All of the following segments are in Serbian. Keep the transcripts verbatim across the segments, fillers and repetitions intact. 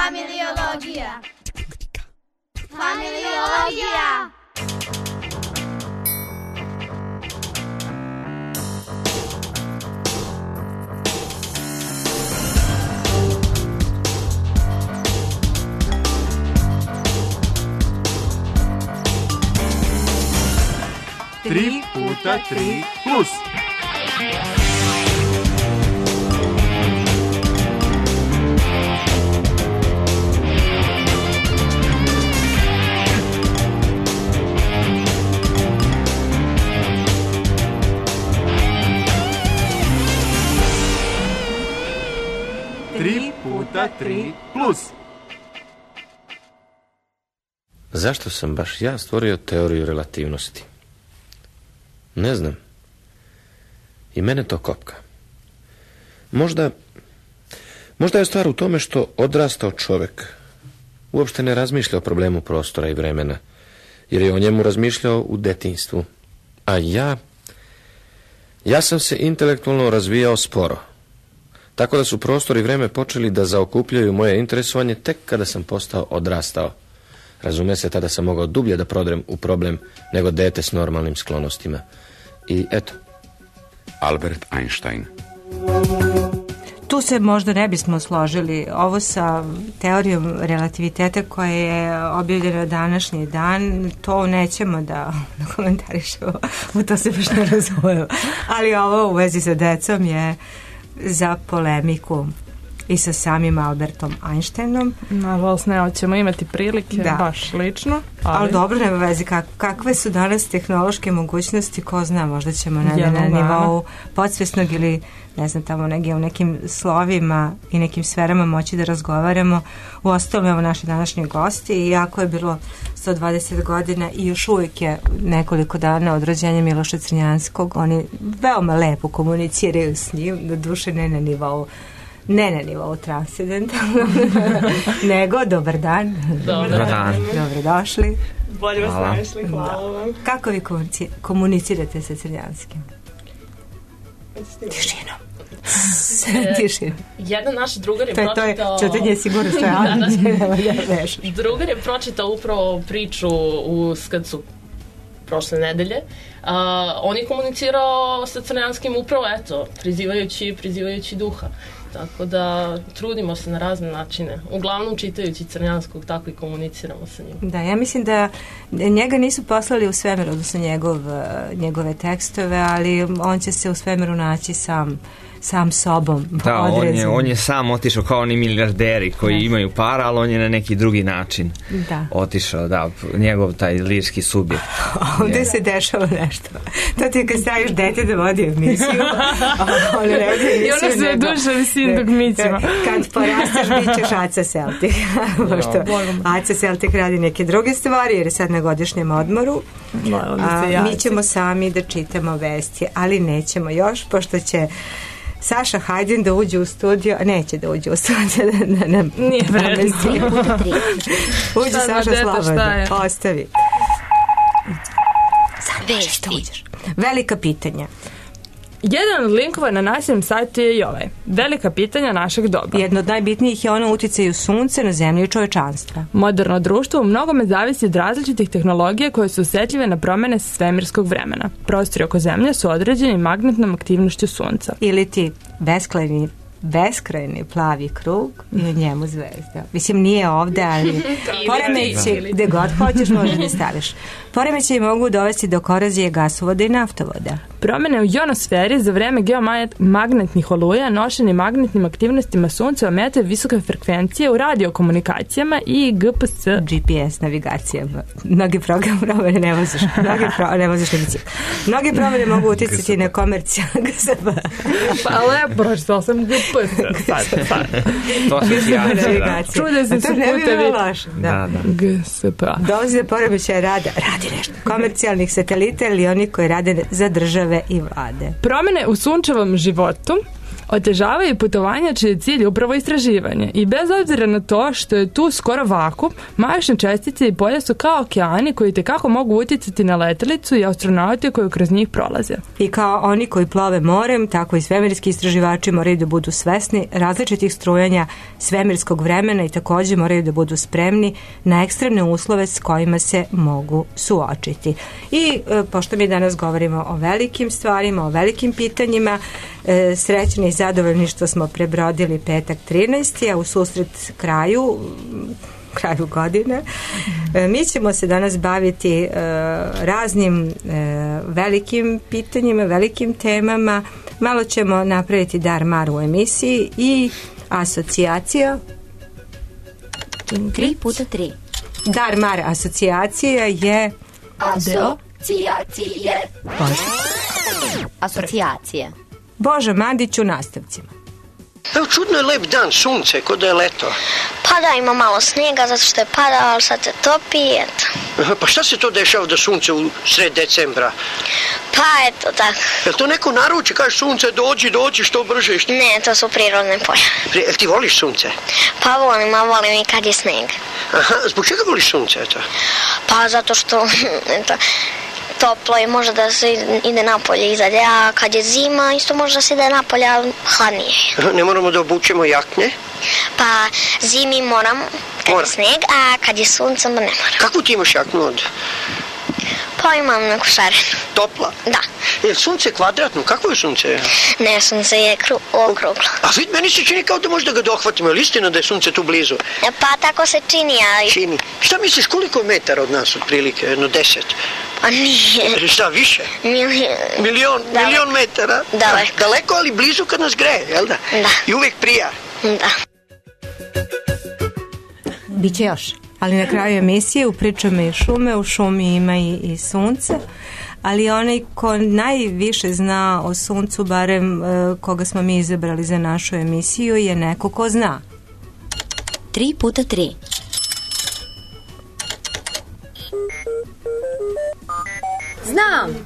Familiologija. Familiologija. Tri puta tri plus. Tri puta tri plus. Zašto sam baš ja stvorio teoriju relativnosti? Ne znam. I mene to kopka. Možda, možda je stvar u tome što odrastao čovjek uopšte ne razmišlja o problemu prostora i vremena, jer je o njemu razmišljao u detinjstvu. A ja, ja sam se intelektualno razvijao sporo. Tako da su prostor i vreme počeli da zaokupljaju moje interesovanje tek kada sam postao odrastao. Razume se, tada sam mogao dublje da prodrem u problem nego dete s normalnim sklonostima. I eto. Albert Einstein. Tu se možda ne bismo složili. Ovo sa teorijom relativiteta koja je objavljena današnji dan, to nećemo da, da komentarišemo. U to se baš ne razumemo. Ali ovo u vezi sa decom je za polemiku i sa samim Albertom Einsteinom. Nažalost, ne, ćemo imati prilike, da. Baš lično. Ali, ali dobro, nema vezi, kak, kakve su danas tehnološke mogućnosti, ko zna, možda ćemo na, ja, na nivou podsvesnog ili, ne znam, tamo negdje u nekim slovima i nekim sferama moći da razgovaramo. U ostalom, evo naši današnji gosti, i jako je bilo sto dvadeset godina i još uvijek je nekoliko dana od rođenja Miloša Crnjanskog. Oni veoma lepo komuniciraju s njim, do duše ne na nivou ne na nivou transcendentalno, nego dobar dan. Dobar dan. Dobrodošli. Bolje vas našli, hvala vam. Kako vi komunicirate sa Crnjanskim? Tišinom. Tišinom. Jedan naš drugar je to pročitao... To je čutanje sigurno što je Drugar je pročitao upravo priču u Skcu prošle nedelje. Uh, on je komunicirao sa Crnjanskim upravo, eto, prizivajući, prizivajući duha. Tako da trudimo se na razne načine. Uglavnom čitajući Crnjanskog, tako i komuniciramo sa njim. Da, ja mislim da njega nisu poslali u svemir, odnosno njegov, njegove tekstove, ali on će se u svemiru naći sam sam sobom. Da, on je, on je sam otišao kao oni milijarderi koji ne. imaju para, ali on je na neki drugi način da. otišao, da, njegov taj lirski subjekt. Ovdje je. se dešava nešto. To ti je kad staviš dete da vodi emisiju, on ne vodi emisiju. I ono se duša sin dok mićima. Kad porasteš, bit ćeš Aca Celtic. Pošto Aca Celtic radi neke druge stvari, jer je sad na godišnjem odmoru. A, mi ćemo sami da čitamo vesti, ali nećemo još, pošto će Saša Hajdin da uđe u studio, neće da uđe u studio, da nam nije vredno. Uđe Saša slobodno, ostavi. Sad uđeš. Velika pitanja. Jedan od linkova na našem sajtu je i ovaj. Velika pitanja našeg doba. Jedno od najbitnijih je ono uticaju sunce na zemlju i čovečanstva. Moderno društvo u mnogome zavisi od različitih tehnologija koje su osjetljive na promjene svemirskog vremena. Prostori oko zemlje su određeni magnetnom aktivnošću sunca. Ili ti beskrajni beskrajni plavi krug i u njemu zvezda. Mislim, nije ovde, ali poremeći, gde god hoćeš možeš da staviš. Poremeći mogu dovesti do korozije gasovoda i naftovoda. Promjene u ionosferi za vreme geomagnetnih oluja nošeni magnetnim aktivnostima sunca ometaju visoke frekvencije u radiokomunikacijama i G P S. G P S navigacijama. Mnogi program promjene ne voziš. Mnogi pro, ne voziš na biciklu. Mnogi promjene mogu uticati na komercijalne G S P. Pa lepo, pročitao sam G P S. Sad, sad. To se navigacija. Čude se su putevi. Da, da. G S P. Dolazi do poremećaja rada. Radi nešto. Komercijalnih satelita ili oni koji rade za države i vlade. Promjene u sunčevom životu Otežavaju putovanja čiji je cilj upravo istraživanje i bez obzira na to što je tu skoro vakuum, masične čestice i polja su kao okeani koji tekako mogu utjecati na letelicu i astronaute koji kroz njih prolaze. I kao oni koji plove morem, tako i svemirski istraživači moraju da budu svesni različitih strujanja svemirskog vremena i također moraju da budu spremni na ekstremne uslove s kojima se mogu suočiti. I e, pošto mi danas govorimo o velikim stvarima, o velikim pitanjima, e, srećni i zadovoljni što smo prebrodili petak trinaesti, a u susret kraju kraju godine. E, mi ćemo se danas baviti e, raznim e, velikim pitanjima, velikim temama. Malo ćemo napraviti dar-mar u emisiji i asocijacija. Tri puta tri. Dar-mar asocijacija je... Asocijacije. Asocijacije. Boža Mandić u nastavcima. Evo, čudno je lep dan, sunce, kod da je leto. Pa da, ima malo snijega, zato što je padao, ali sad se topi i eto. Pa šta se to dešava da sunce u sred decembra? Pa eto, tako. Je li to neko naruči, kaže sunce, dođi, dođi, što brže? Što... Ne, to su prirodne polja. Jel ti voliš sunce? Pa volim, a volim i kad je snijeg. Aha, zbog čega voliš sunce, eto? Pa zato što, eto, toplo i može da se ide napolje izađe, a kad je zima isto može da se ide napolje, ali hladnije. Ne moramo da obučemo jakne? Pa zimi moram kad Mora. je snijeg, a kad je sunce onda ne moram. Kako ti imaš jaknu od? Pa imam neku šarenu. Topla? Da. Je sunce kvadratno? Kako je sunce? Ne, sunce je kru, okruglo. A vid, meni se čini kao da možda ga dohvatimo. Je li istina da je sunce tu blizu? Pa tako se čini, ali... Čini. Šta misliš, koliko je metara od nas otprilike? Jedno deset? A nije. Šta, više? Milion. Milion, milion metara? Daleko. Daleko, ali blizu kad nas greje, jel da? Da. I uvijek prija. Da. Biće još. Ali na kraju emisije u pričama i šume, u šumi ima i, i sunce, ali onaj ko najviše zna o suncu, barem e, koga smo mi izabrali za našu emisiju, je neko ko zna. Tri puta tri. Znam!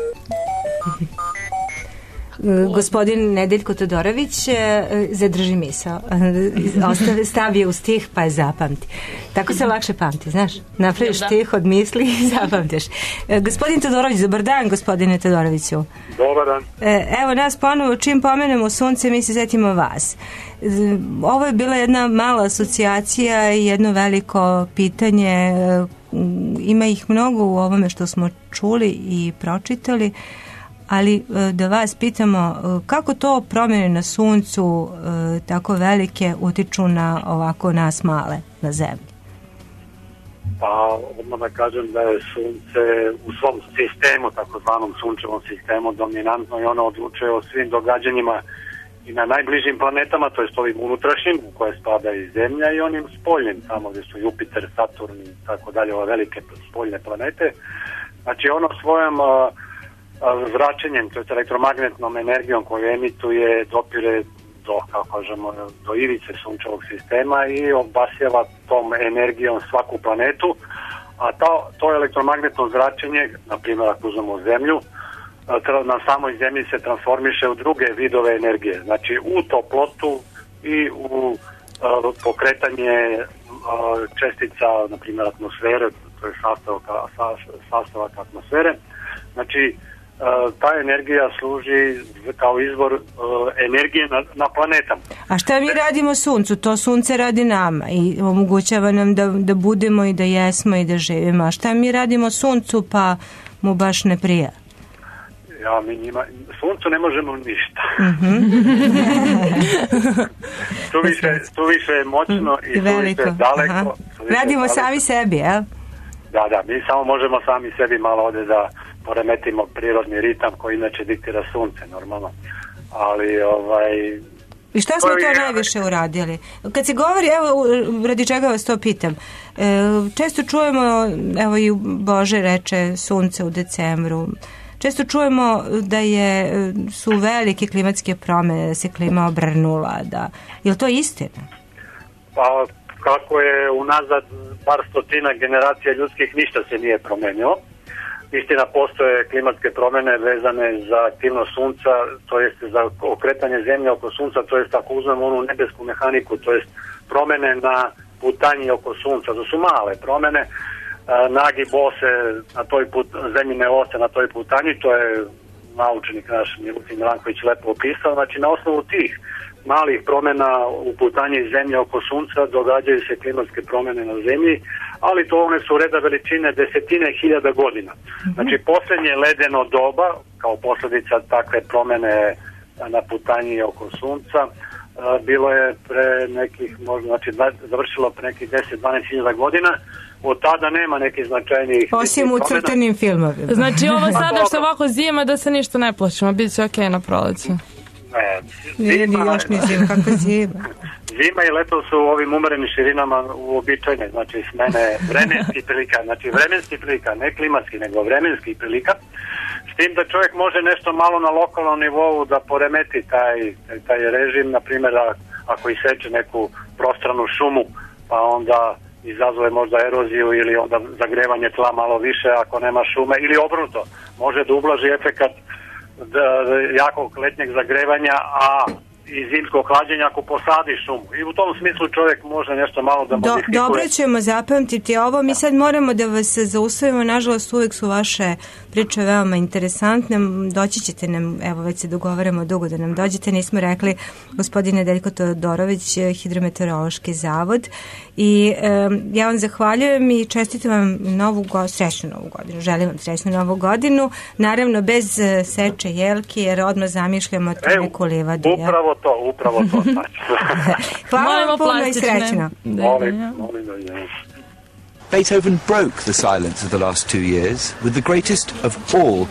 Gospodin Nedeljko Todorović zadrži misao. Stavi u stih pa je zapamti. Tako se lakše pamti, znaš. Napraviš stih od misli i zapamtiš. Gospodin Todorović, dobar dan, gospodine Todoroviću. Dobar dan. Evo nas ponovo, čim pomenemo sunce, mi se setimo vas. Ovo je bila jedna mala asocijacija i jedno veliko pitanje. Ima ih mnogo u ovome što smo čuli i pročitali. Ali da vas pitamo, kako to promjene na suncu tako velike utiču na ovako nas male na zemlji? Pa odmah da kažem da je sunce u svom sistemu, takozvanom sunčevom sistemu, dominantno i ono odlučuje o svim događanjima i na najbližim planetama, to jest ovim unutrašnjim u koje spada i Zemlja, i onim spoljnim, tamo gdje su Jupiter, Saturn i tako dalje, ove velike spoljne planete. Znači ono svojom zračenjem, to je elektromagnetnom energijom koju emituje, dopire do, kako kažemo, do ivice sunčevog sistema i obasjava tom energijom svaku planetu, a to, to elektromagnetno zračenje, na primjer ako uzmemo Zemlju, na samoj Zemlji se transformiše u druge vidove energije, znači u toplotu i u uh, pokretanje uh, čestica, na primjer atmosfere, to je sastavak, sastavak atmosfere, znači ta energija služi kao izvor uh, energije na, na planetama. A šta mi radimo suncu? To sunce radi nama i omogućava nam da, da budemo i da jesmo i da živimo. A šta mi radimo suncu pa mu baš ne prija? Ja, mi njima, suncu ne možemo ništa. Mm-hmm. tu, više, tu više je moćno i tu više je daleko. Više radimo daleko. Sami sebi, jel? Da, da, mi samo možemo sami sebi malo ovdje da poremetimo prirodni ritam koji inače diktira sunce, normalno. Ali, ovaj... I šta smo to je... najviše uradili? Kad se govori, evo, radi čega vas to pitam, e, često čujemo, evo i Bože reče sunce u decembru, često čujemo da je, su velike klimatske promjene, da se klima obrnula, da... Je li to istina? Pa, kako je unazad par stotina generacija ljudskih, ništa se nije promenilo. Istina, postoje klimatske promjene vezane za aktivnost sunca, to jest za okretanje zemlje oko sunca, to jest ako uzmemo onu nebesku mehaniku, to jest promjene na putanji oko sunca. To su male promjene, nagi bose na toj put, zemljine ose na toj putanji, to je naučnik naš Milutin Milanković lepo opisao. Znači, na osnovu tih malih promjena u putanji zemlje oko sunca događaju se klimatske promjene na zemlji, ali to one su reda veličine desetine hiljada godina. Znači, posljednje ledeno doba, kao posljedica takve promjene na putanji oko sunca, bilo je pre nekih, možda, znači, završilo pre nekih deset do dvanaest hiljada godina. Od tada nema nekih značajnijih... Osim u crtenim filmovima. Znači, ovo sada što ovako zima, da se ništa ne plaćamo, bit će okej na proleće. Ne, nije ni još ni zima, kako zima. Zima i leto su u ovim umerenim širinama uobičajene, znači smene vremenskih prilika, znači vremenskih prilika, ne klimatski, nego vremenskih prilika, s tim da čovjek može nešto malo na lokalnom nivou da poremeti taj, taj režim, na primjer ako iseče neku prostranu šumu, pa onda izazove možda eroziju ili onda zagrevanje tla malo više ako nema šume, ili obrnuto, može da ublaži efekat jakog letnjeg zagrevanja, a i zimskog hlađenja ako posadi šumu. I u tom smislu čovjek može nešto malo da modifikuje. Do, dobro ćemo zapamtiti ovo. Mi sad moramo da vas zaustavimo. Nažalost, uvijek su vaše priče veoma interesantne. Doći ćete nam, evo već se dogovaramo dugo da nam dođete. Nismo rekli, gospodine Nedeljko Todorović, Hidrometeorološki zavod. I um, ja vam zahvaljujem i čestitam vam novu go, srećnu novu godinu. Želim vam srećnu novu godinu. Naravno, bez uh, seče jelki, jer odmah zamišljamo to neku livadu. Upravo to, upravo to. Hvala vam puno i srećno. Molim, molim da je. Beethoven broke the silence of the last two years with the greatest of all.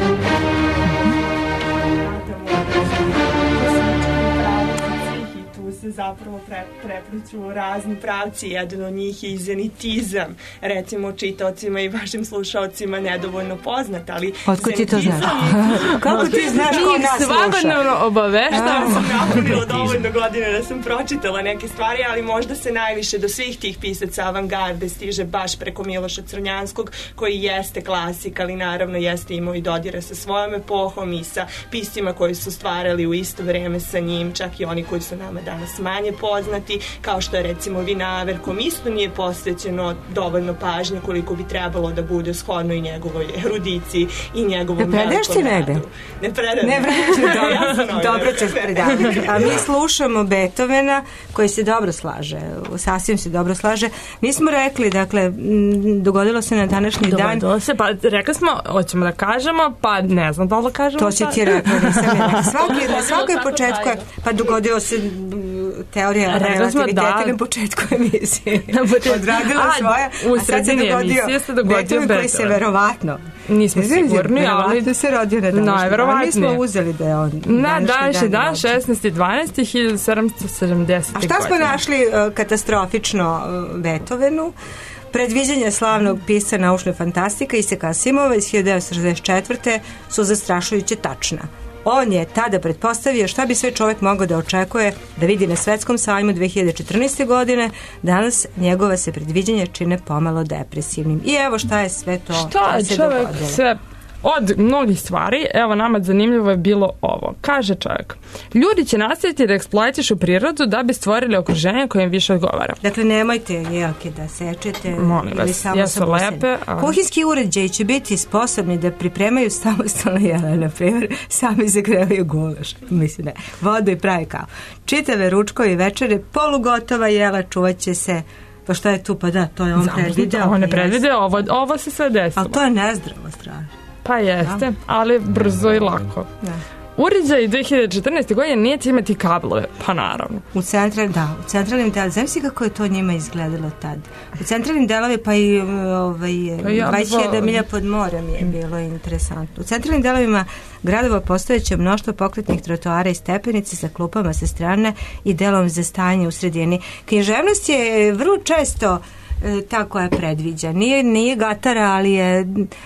Se zapravo pre, prepliću razni pravci, jedan od njih je zenitizam, recimo čitaocima i vašim slušaocima nedovoljno poznat, ali otko ti to znaš? Kako ti znaš ko nas sluša? Svakodnevno obaveštavam. Sam napunila dovoljno godine da sam pročitala neke stvari, ali možda se najviše do svih tih pisaca avangarde stiže baš preko Miloša Crnjanskog, koji jeste klasik, ali naravno jeste imao i dodira sa svojom epohom i sa piscima koji su stvarali u isto vreme sa njim, čak i oni koji su nama danas manje poznati, kao što je recimo Vinaver, kom isto nije posvećeno dovoljno pažnje koliko bi trebalo da bude shodno i njegovoj erudiciji i njegovom velikom radu. Ne predaš Ne predaš dobro ćeš predavati. A mi slušamo Beethovena, koji se dobro slaže, sasvim se dobro slaže. Mi smo rekli, dakle, dogodilo se na današnji dan. Dogodilo se, pa rekli smo, hoćemo da kažemo, pa ne znam da li kažemo. To će ti rekao, nisam je. Svaki, na svakoj početku je, pa dogodilo se teorija relativiteta na početku emisije. Odradila a, svoja, a sad se dogodio Beethoven koji se verovatno nismo sigurni, ali da se rodio na današnji dan. Mi smo uzeli da je on na današnji dan, šesnaesti decembar hiljadu sedamsto sedamdesete. A šta smo našli uh, katastrofično uh, Beethovenu? Predviđanja slavnog pisca naučne fantastike Isaka Asimova iz hiljadu devetsto šezdeset četvrte su zastrašujuće tačna. On je tada pretpostavio šta bi sve čovjek mogao da očekuje da vidi na svetskom sajmu dve hiljade četrnaeste. godine. Danas njegova se predviđanja čine pomalo depresivnim. I evo šta je sve to šta je čovjek sve od mnogih stvari, evo nama zanimljivo je bilo ovo. Kaže čovjek, ljudi će nastaviti da eksploatišu prirodu da bi stvorili okruženje koje im više odgovara. Dakle, nemojte jelke da sečete. Molim vas, ili samo jesu lepe. A... Kuhinski uređaji će biti sposobni da pripremaju samostalno jela, na primjer, sami zagrevaju gulaš, mislim ne, vodu i pravi kao. Čitave ručkovi večere, polugotova jela čuvat će se. Pa šta je tu? Pa da, to je on predvideo. On je predvideo, ovo, ovo se sve desilo. Ali to je nezdravo strašno. Pa jeste, da. Ali brzo i lako. Da. Uređaj dve hiljade četrnaeste. godine neće imati kablove, pa naravno. U centralnim, da, u centralnim delovima, znam si kako je to njima izgledalo tad. U centralnim delovima, pa i ovaj, pa ja dvadeset hiljada milja pod morem je bilo interesantno. U centralnim delovima gradova postojeće mnoštvo pokretnih trotoara i stepenice sa klupama sa strane i delom za stanje u sredini. Književnost je vrlo često e, ta koja predviđa. Nije, nije gatara, ali je...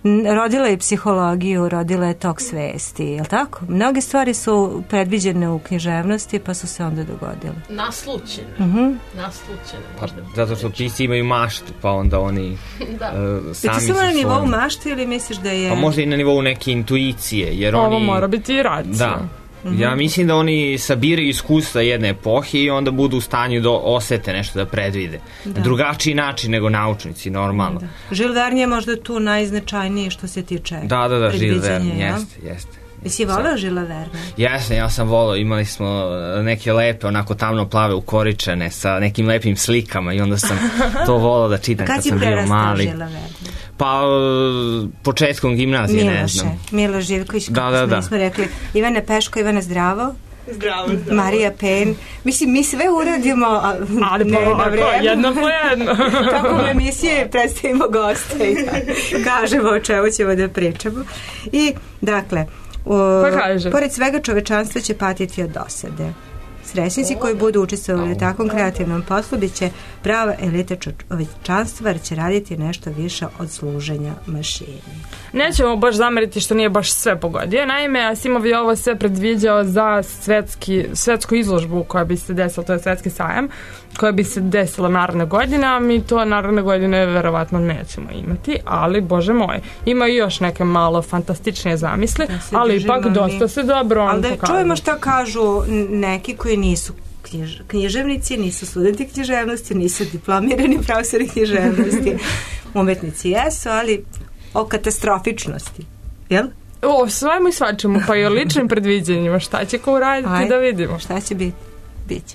rodila je psihologiju, rodila je tok svesti, je li tako? Mnoge stvari su predviđene u književnosti, pa su se onda dogodile. Naslučene. Uh-huh. Naslučene. Pa, zato što pisci imaju maštu, pa onda oni da. uh, sami su... Ti samo na nivou mašte ili misliš da je... Pa možda i na nivou neke intuicije, jer Ovo oni... Ovo mora biti i racija. Da. Mm-hmm. Ja mislim da oni sabiraju iskustva jedne epohe i onda budu u stanju da osete nešto, da predvide. Da. Na drugačiji način nego naučnici, normalno. Da. Jules Verne je možda tu najznačajniji što se tiče da, da, da, Jules Verne, jeste, jeste. Jesi volao Žila Verne? Jesam, ja sam volao, imali smo neke lepe, onako tamno plave ukoričene sa nekim lepim slikama i onda sam to volao da čitam kad, kad sam bio mali. Žila Verne? Pa početkom gimnazije, Miloše, ne znam. Miloš Živković, da, da, da. smo rekli, Ivana Peško, Ivana Zdravo. Zdravo, zdravo. Marija Pen. Mislim, mi sve uradimo, a ali ne pa, na vreme. Jedno po jedno. Kako u emisije predstavimo goste i kažemo o čemu ćemo da pričamo. I, dakle, o, pa pored svega čovečanstvo će patiti od dosade. Srećnici koji budu učestvovali u takvom kreativnom poslu bit će prava elita čovečanstva jer će raditi nešto više od služenja mašini. Nećemo baš zameriti što nije baš sve pogodio. Naime, Asimov je ovo sve predviđao za svetski, svetsku izložbu koja bi se desila, to je svetski sajam, koja bi se desila naredne godine, a mi to naredne godine verovatno nećemo imati, ali, bože moj, ima i još neke malo fantastičnije zamisli, ali ipak dosta se dobro on pokazuje. Ali da čujemo šta kažu neki koji nisu knjiž, književnici, nisu studenti književnosti, nisu diplomirani profesori književnosti. Umetnici jesu, ali o katastrofičnosti. Jel? O, svajmo i svačemu, pa i o ličnim predviđenjima. Šta će ko uraditi Aj, da vidimo? Šta će biti? Biće.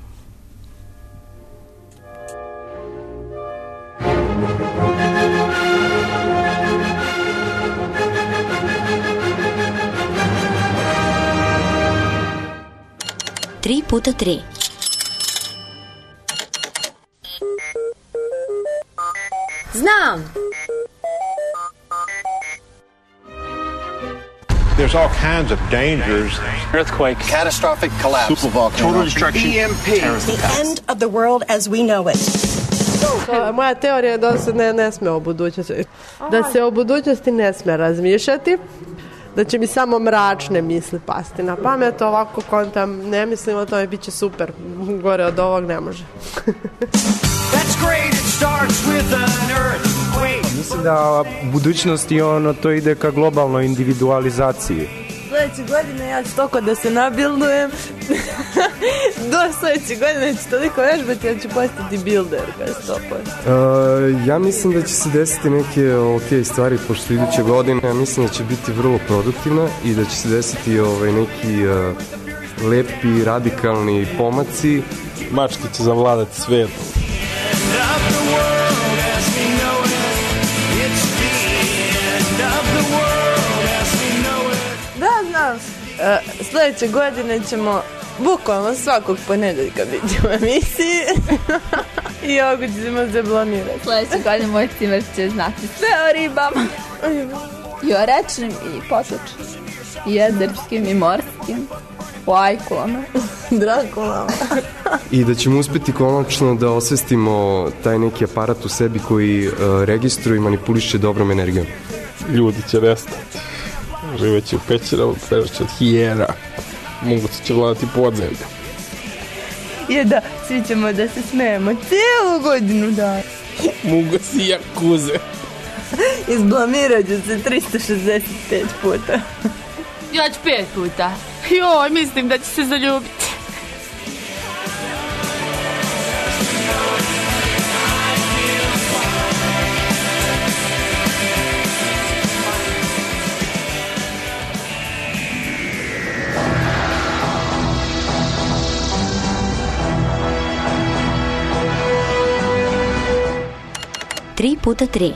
Tri puta tri. Znam! There's all kinds of dangers. Earthquake, catastrophic collapse, supervolcano, total destruction, E M P, the end of the world as we know it. Moja teorija je da se ne, ne sme o budućnosti. Da se o budućnosti ne sme razmišljati. Da će mi samo mračne misli pasti na pamet. Ovako kontam ne mislim o tome, bit će super. Gore od ovog ne može. That's great, it starts with an earthquake. Mislim da budućnost i ono to ide ka globalnoj individualizaciji. Sljedeće godine ja ću toliko da se nabildujem. Do sljedeće godine ću toliko vežbati, ja ću postati builder. Uh, ja mislim da će se desiti neke ok stvari pošto iduće godine. Ja mislim da će biti vrlo produktivna i da će se desiti ovaj, neki uh, lepi, radikalni pomaci. Mačke će zavladati svijetom. Da, znam. E, sljedeće godine ćemo bukvalno svakog ponedeljka biti u emisiji i ovog ćemo se blamirati. Sljedeće godine moj cimer će znati sve o ribama. I o rečnim i potočnim. I jezerskim i morskim. O ajkulama. Drakulama. I da ćemo uspjeti konačno da osvestimo taj neki aparat u sebi koji uh, registruje i manipuliše dobrom energijom. Ljudi će nestati. Živeći u pećerama, prežeći od hijera. Moguće će vladati podzemlja. Je da, svi ćemo da se smijemo cijelu godinu da. Mogu si jakuze. Izblamirat ću se tristo šezdeset pet puta. Ja ću pet puta. Joj, mislim da ću se zaljubiti. Tri puta tri.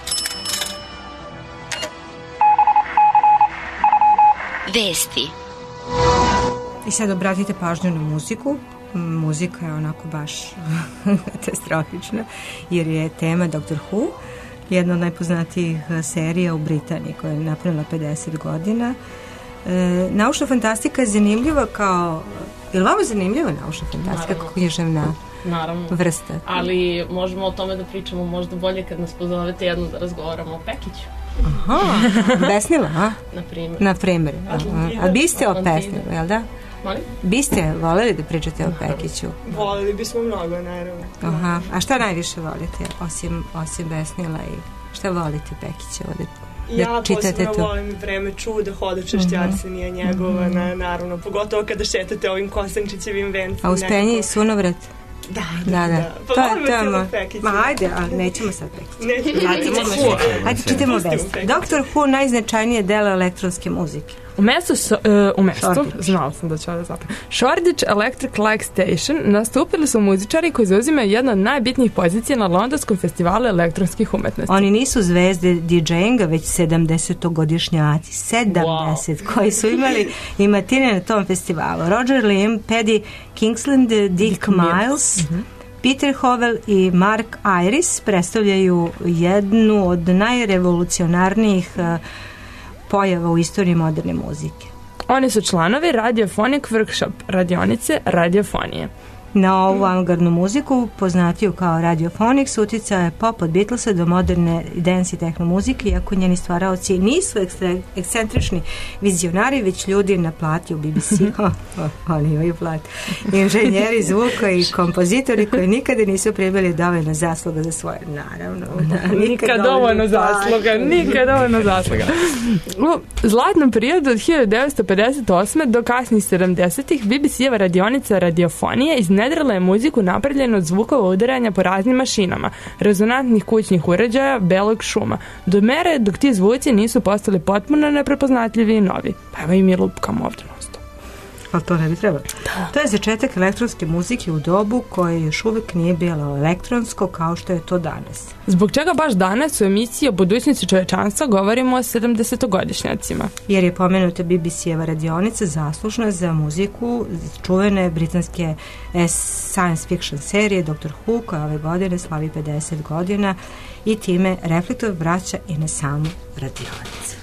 Vesti. I sad obratite pažnju na muziku. Muzika je onako baš katastrofična, jer je tema Doctor Who, jedna od najpoznatijih serija u Britaniji koja je napravila pedeset godina. E, naučna fantastika je zanimljiva kao... Je li vama zanimljiva naučna fantastika kao književna Naravno. vrsta? Ali možemo o tome da pričamo možda bolje kad nas pozovete jedno da razgovaramo o Pekiću. Aha, besnila, a? Na primjer. Na primjer. A biste o pesnilu, jel da? Molim? Biste voljeli da pričate o Pekiću? Voljeli bismo mnogo, naravno. Aha, a šta najviše volite, osim, osim besnila i šta volite Pekića ovde? Da ja posebno to. Volim Vreme čuda, Hodočašće uh-huh. Arsenija Njegovana, uh-huh. naravno, pogotovo kada šetate ovim Kosančićevim vencem. A Uspenje i Sunovrat? Da, da, da. da. Pa to volimo cijelo Pekića. Ma ajde, a nećemo sad Pekića. Nećemo. Ajde, ajde čitamo vest. Doktor Who najznačajnije delo elektronske muzike. U mestu, so, uh, u mestu znala sam da ću ovdje zapravo, Shoreditch Electric Light Station nastupili su muzičari koji zauzimaju jednu od najbitnijih pozicija na Londonskom festivalu elektronskih umetnosti. Oni nisu zvezde DJinga, već sedamdesetogodišnjaci, sedamdeset, wow. koji su imali i matine na tom festivalu. Roger Limb, Paddy Kingsland, Dick, Dick Miles, mm-hmm. Peter Howell i Mark Iris predstavljaju jednu od najrevolucionarnijih uh, pojava u istoriji moderne muzike. Oni su članovi Radiophonic Workshop, radionice radiofonije. Na ovu avangardnu muziku, poznatiju kao Radiophonics, uticao je pop od Beatlesa do moderne dance i techno muzike, iako njeni stvaraoci nisu ekstra, ekscentrični vizionari, već ljudi na plati u B B C. oh, oh, oni imaju plat. Inženjeri zvuka i kompozitori koji nikada nisu primili dovoljno zasluga za svoje, naravno. Da, nikad dovoljno zasluga, nikad dovoljno zasluga. U zlatnom periodu od hiljadu devetsto pedeset osme do kasnih sedamdesetih B B C-eva radionica radiofonije iznedrila je muziku napravljenu od zvukova udaranja po raznim mašinama, rezonantnih kućnih uređaja, belog šuma, do mere dok ti zvuci nisu postali potpuno neprepoznatljivi i novi. Pa evo i mi lupkamo ovdje nosto. Ali to ne bi trebalo. Da. To je začetak elektronske muzike u dobu koje još uvijek nije bilo elektronsko kao što je to danas. Zbog čega baš danas u emisiji o budućnosti čovečanstva govorimo o sedamdesetogodišnjacima? Jer je pomenuta B B C-eva radionica zaslužna za muziku čuvene britanske science fiction serije doktor Who, koja ove godine slavi pedeset godina i time reflektuje vraća i na samu radionicu.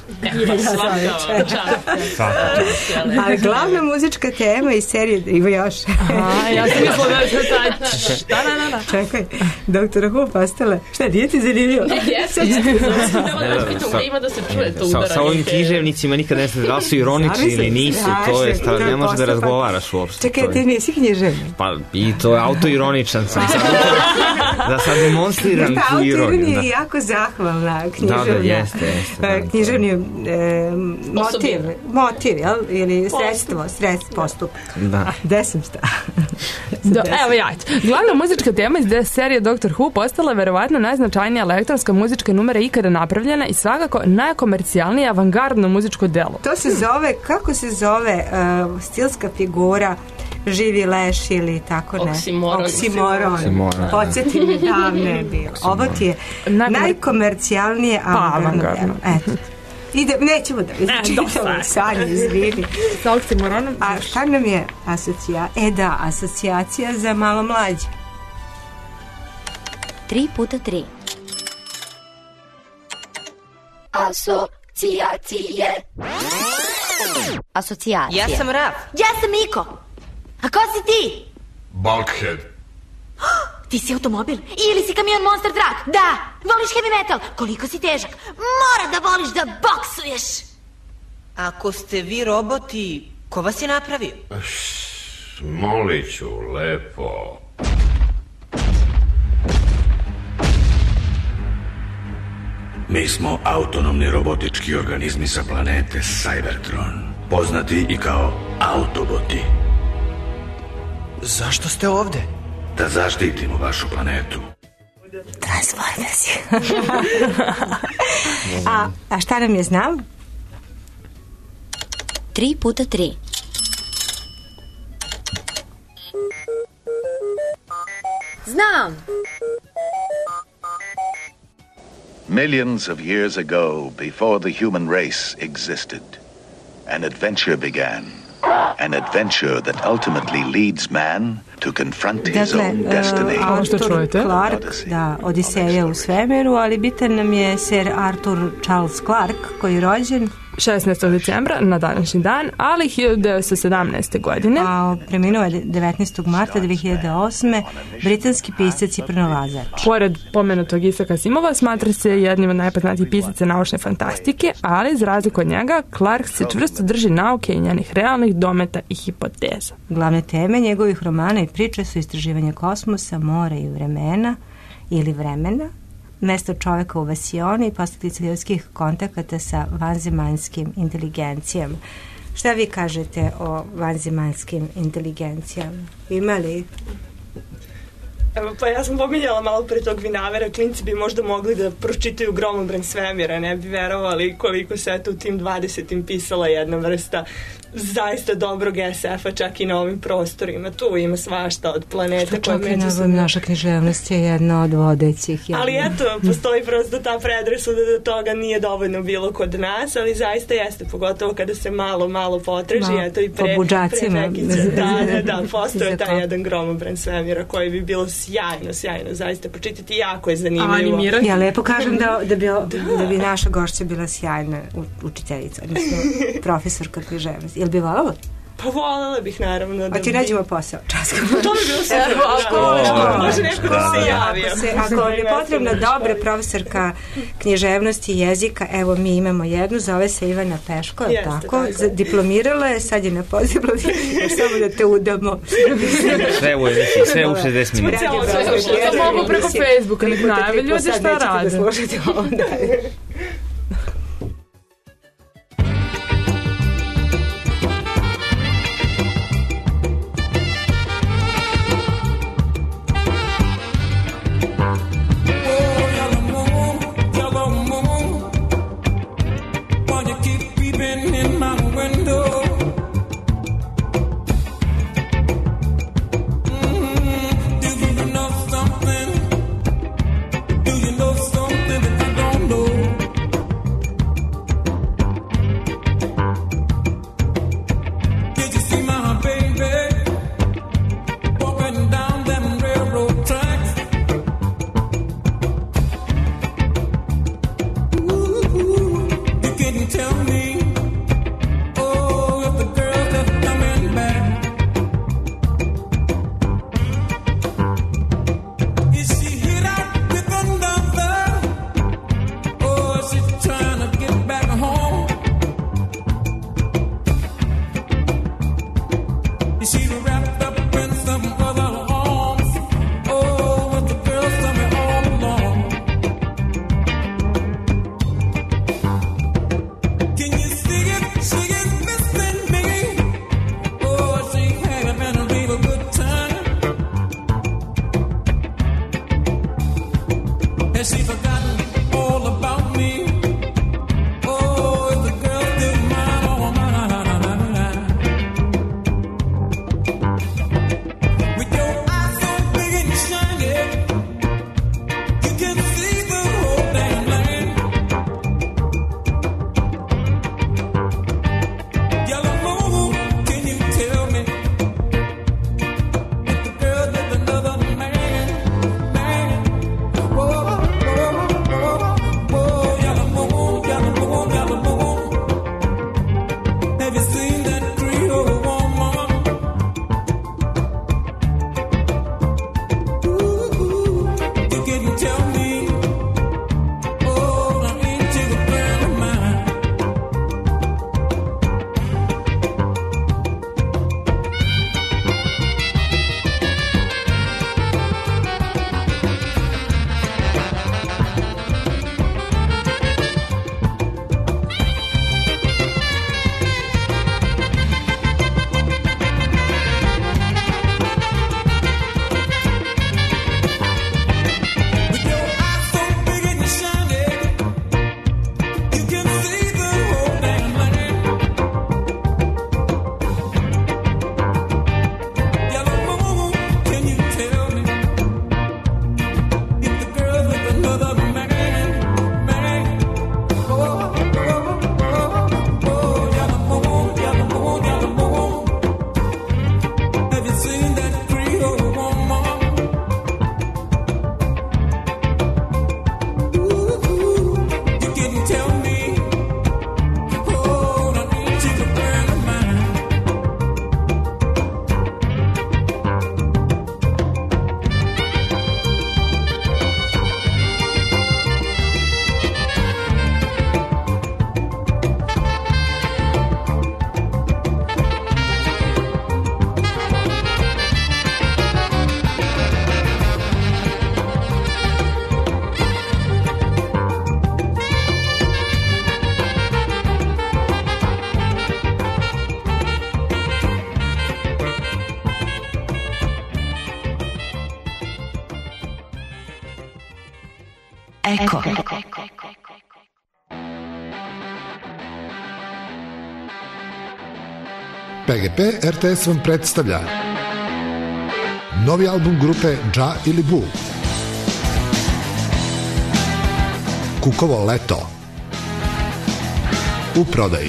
Ali glavna muzička tema iz serije ima još. Aha, ja sam mislila da je sve taj. Da, da, da. Čekaj, doktora Who postala. Šta, nije ti zanimljivo? Jesam, da ima da se čuje to udaranje. Sa ovim književnicima nikad ne znate da su ironični ili nisu, to je stavljeno, ne može da razgovaraš uopšte. Čekaj, ti nisi književnik? Pa i to je autoironičan sam. Da sad demonstriram tu ironiju. Autoironija je jako zahvalna književna. Da, da, jeste, jeste. Književni E, motiv, motiv, jel? Ili sredstvo, sredstvo, postup. Da. Gde sam sta? Do, evo ja ću. Glavna muzička tema iz serije doktor Who postala je verovatno najznačajnija elektronska muzička numera ikada napravljena i svakako najkomercijalnije avangardno muzičko delo. To se zove, kako se zove uh, stilska figura Živi leš ili tako ne. Oksimoron. Oksimoron. Oksimoron. Podsjeti mi davno je bilo. Ovo ti je najkomercijalnije avangardno delo. Eto. Ide, nećemo da čitamo sanje, izvini. Sa oksimoronom. A šta nam je asocijacija? E da, asocijacija za malo mlađe. Tri puta tri. Asocijacije. Asocijacije. Ja sam Raf. Ja sam Miko. A ko si ti? Bulkhead. Ti si automobil ili si kamion Monster Truck? Da, voliš heavy metal. Koliko si težak? Mora da voliš da boksuješ. Ako ste vi roboti, ko vas je napravio? Molit ću, lepo. Mi smo autonomni robotički organizmi sa planete Cybertron, poznati i kao Autoboti. Zašto ste ovde? Da zaštitimo vašu planetu. Transformersi. a, a šta nam je znam? Tri puta tri. Znam! Millions of years ago, before the human race existed, an adventure began. An adventure that ultimately leads man to confront his dakle, own destiny. Uh, Arthur Clarke, da, Odiseja u svemiru, ali bitan nam je Sir Arthur Charles Clarke, koji je rođen šesnaestog decembra na današnji dan, ali hiljadu devetsto sedamnaeste. godine. A preminuo je devetnaestog marta dve hiljade osme. britanski pisac i pronalazač. Pored pomenutog Isaka Asimova smatra se jednim od najpoznatijih pisaca naučne fantastike, ali za razliku od njega Clarke se čvrsto drži nauke i njenih realnih dometa i hipoteza. Glavne teme njegovih romana i priče su istraživanje kosmosa, mora i vremena ili vremena, mesto čoveka u vasioni i posljedice ljudskih kontakata sa vanzemaljskim inteligencijama. Šta vi kažete o vanzemaljskim inteligencijama? Ima li? Evo, pa ja sam pominjala malo pre tog Vinavera, klinci bi možda mogli da pročitaju Gromobran svemira, ne bi verovali koliko se eto u tim dvadesetim pisala jedna vrsta zaista dobrog es efa čak i na ovim prostorima. Tu ima svašta od planeta koje međusobno... Naša književnost je jedna od vodećih. Jedna. Ali eto, postoji prosto ta predrasuda da toga nije dovoljno bilo kod nas, ali zaista jeste, pogotovo kada se malo, malo potreži, Ma, eto i pre... Po buđacima. Pre da, da, da, postoje taj jedan Gromobran svemira koji bi bilo sjajno, sjajno, zaista počitati, jako je zanimljivo. Ja lepo kažem da, da, bi, da bi naša gošća bila sjajna učiteljica, odnosno profesorka književnosti. Jel bi volala? Pa voljela bih, naravno. Da A ti bi... nađemo posao, časko. To bi bilo sve. Ako može neko da se javi. Ako vam je potrebna dobra profesorka književnosti i jezika, evo mi imamo jednu, zove se Ivana Peško, Jeste, tako? tako. Diplomirala je, sad je na poziblovi, samo da te udamo. Sve u emisiji, sve u šezdeset minuta. To mogu preko Facebooka, nek najave ljudi šta rade. Da slušate ovo dalje. Do you know something that I don't know? Eko. P G P R T S vam predstavlja novi album grupe Dža ili Bu. Kukovo leto. U prodaji.